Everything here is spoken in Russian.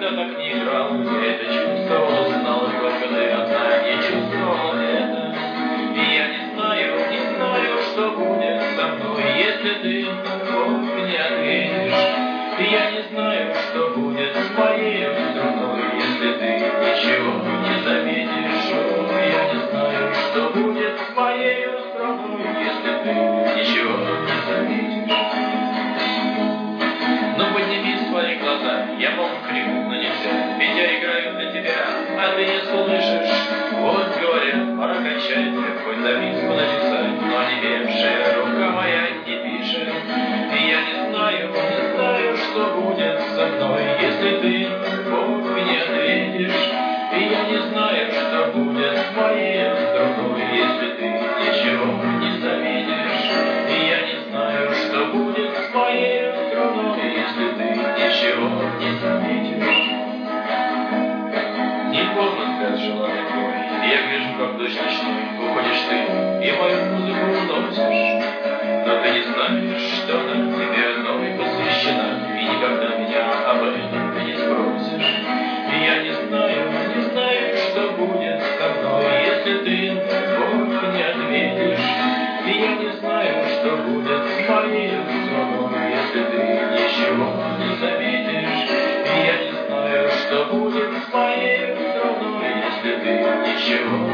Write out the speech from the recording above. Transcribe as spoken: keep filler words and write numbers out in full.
никогда так не играл, я это чувствовал, знал, только ты одна не чувствовал это. И я не знаю, не знаю, что будет со мной, если ты вдруг не ответишь. И я не знаю, что будет с моей струной, если ты ничего не заметишь. О, я не знаю, что будет с моей струной, если ты ничего не заметишь. Ну подними свои глаза, я мог крикнуть, но нельзя, ведь я играю для тебя, а ты не слышишь. Вот говорят, пора кончать, хоть записку написать, но онемевшая рука моя не пишет. И я не знаю, не знаю, что будет со мной, если ты Бог не ответишь. И я не знаю, что будет с моей струной, если ты ничего не заметишь. И я не знаю, что будет с моей струной, если ты ничего не заметишь. Не поздно сказ желанный твой, я гляжу, как дождь ночной, уходишь ты и мою музыку уносишь. Но ты не знаешь, что она тебе одной посвящена, и никогда меня об этом ты не спросишь. И я не знаю, не знаю, что будет со мной, если ты Бог не ответишь. И я не знаю, что будет с моей струной, если ты ничего не заметишь. И я не знаю, что будет с моей струной, если ты ничего